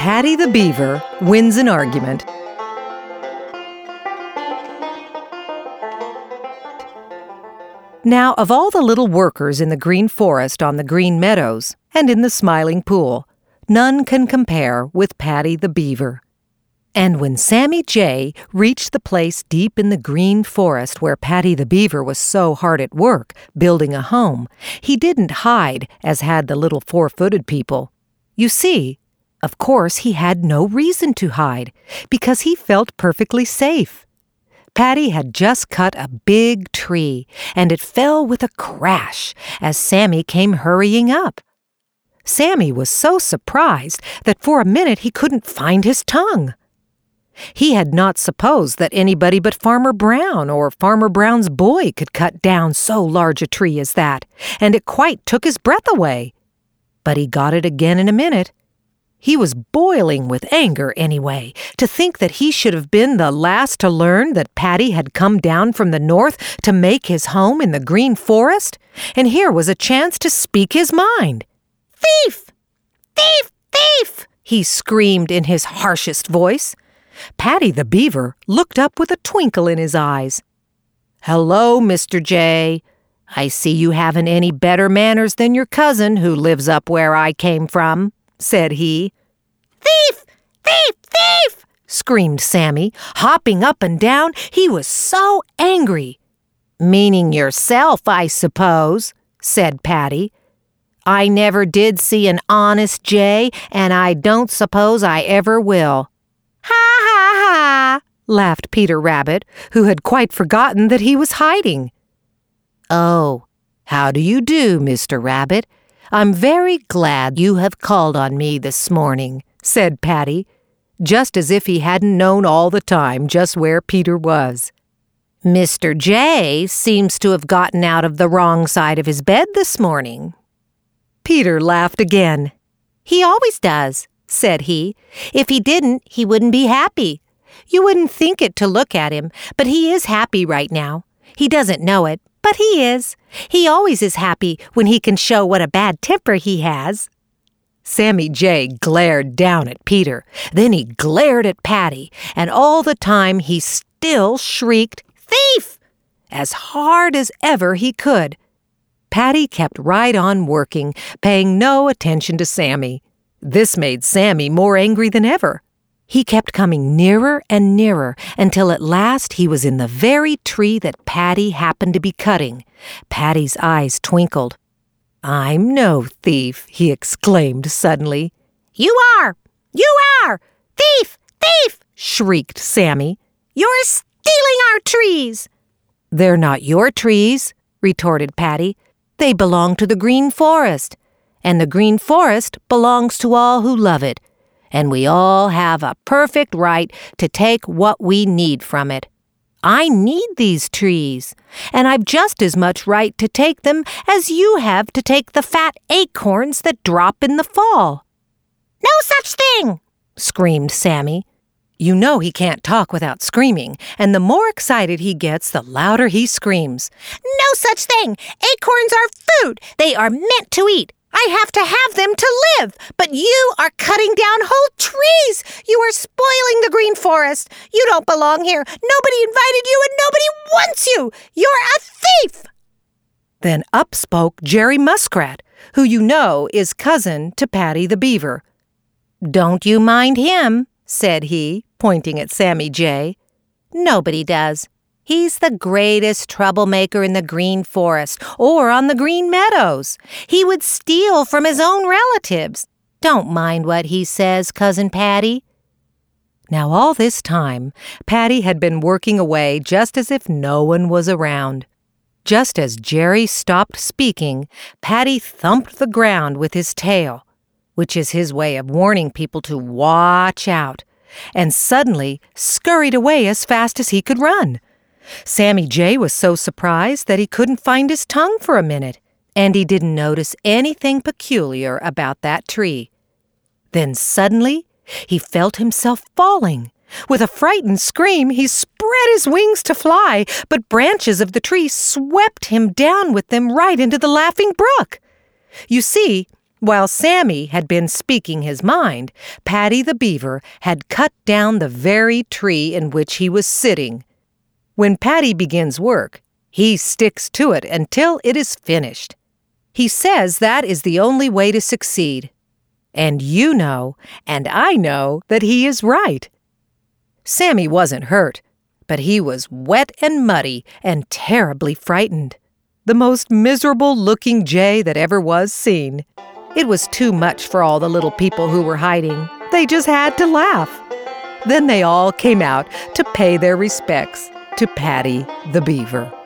Paddy the Beaver wins an argument. Now, of all the little workers in the green forest on the green meadows and in the Smiling Pool, none can compare with Paddy the Beaver. And when Sammy Jay reached the place deep in the green forest where Paddy the Beaver was so hard at work building a home, he didn't hide as had the little four-footed people. You see, of course he had no reason to hide, because he felt perfectly safe. Paddy had just cut a big tree, and it fell with a crash as Sammy came hurrying up. Sammy was so surprised that for a minute he couldn't find his tongue. He had not supposed that anybody but Farmer Brown or Farmer Brown's boy could cut down so large a tree as that, and it quite took his breath away. But he got it again in a minute. He was boiling with anger anyway, to think that he should have been the last to learn that Paddy had come down from the north to make his home in the green forest, and here was a chance to speak his mind. "Thief! Thief! Thief!" he screamed in his harshest voice. Paddy the Beaver looked up with a twinkle in his eyes. "Hello, Mr. Jay. I see you haven't any better manners than your cousin who lives up where I came from," said he. "Thief! Thief! Thief!" screamed Sammy, hopping up and down. He was so angry. "Meaning yourself, I suppose," said Paddy. "I never did see an honest jay, and I don't suppose I ever will." "Ha, ha, ha!" laughed Peter Rabbit, who had quite forgotten that he was hiding. "Oh, how do you do, Mr. Rabbit? I'm very glad you have called on me this morning," said Paddy, just as if he hadn't known all the time just where Peter was. "Mr. Jay seems to have gotten out of the wrong side of his bed this morning." Peter laughed again. "He always does," said he. "If he didn't, he wouldn't be happy. You wouldn't think it to look at him, but he is happy right now. He doesn't know it, but he is. He always is happy when he can show what a bad temper he has." Sammy Jay glared down at Peter. Then he glared at Paddy, and all the time he still shrieked, "Thief!" as hard as ever he could. Paddy kept right on working, paying no attention to Sammy. This made Sammy more angry than ever. He kept coming nearer and nearer until at last he was in the very tree that Paddy happened to be cutting. Paddy's eyes twinkled. "I'm no thief," he exclaimed suddenly. "You are! You are! Thief! Thief!" shrieked Sammy. "You're stealing our trees!" "They're not your trees," retorted Paddy. "They belong to the green forest, and the green forest belongs to all who love it, and we all have a perfect right to take what we need from it. I need these trees, and I've just as much right to take them as you have to take the fat acorns that drop in the fall." "No such thing!" screamed Sammy. You know he can't talk without screaming, and the more excited he gets, the louder he screams. "No such thing! Acorns are food! They are meant to eat! I have to have them to live! But you are cutting down whole trees! You are spoiling the green forest! You don't belong here! Nobody invited you and nobody wants you! You're a thief!" Then up spoke Jerry Muskrat, who you know is cousin to Paddy the Beaver. "Don't you mind him," said he, pointing at Sammy Jay. "Nobody does. He's the greatest troublemaker in the green forest or on the green meadows. He would steal from his own relatives. Don't mind what he says, Cousin Paddy." Now all this time, Paddy had been working away just as if no one was around. Just as Jerry stopped speaking, Paddy thumped the ground with his tail, which is his way of warning people to watch out, and suddenly scurried away as fast as he could run. Sammy Jay was so surprised that he couldn't find his tongue for a minute, and he didn't notice anything peculiar about that tree. Then suddenly, he felt himself falling. With a frightened scream, he spread his wings to fly, but branches of the tree swept him down with them right into the Laughing Brook. You see, While Sammy had been speaking his mind, Paddy the Beaver had cut down the very tree in which he was sitting. When Paddy begins work, he sticks to it until it is finished. He says that is the only way to succeed. And you know, and I know, that he is right. Sammy wasn't hurt, but he was wet and muddy and terribly frightened. The most miserable-looking jay that ever was seen. It was too much for all the little people who were hiding. They just had to laugh. Then they all came out to pay their respects to Paddy the Beaver.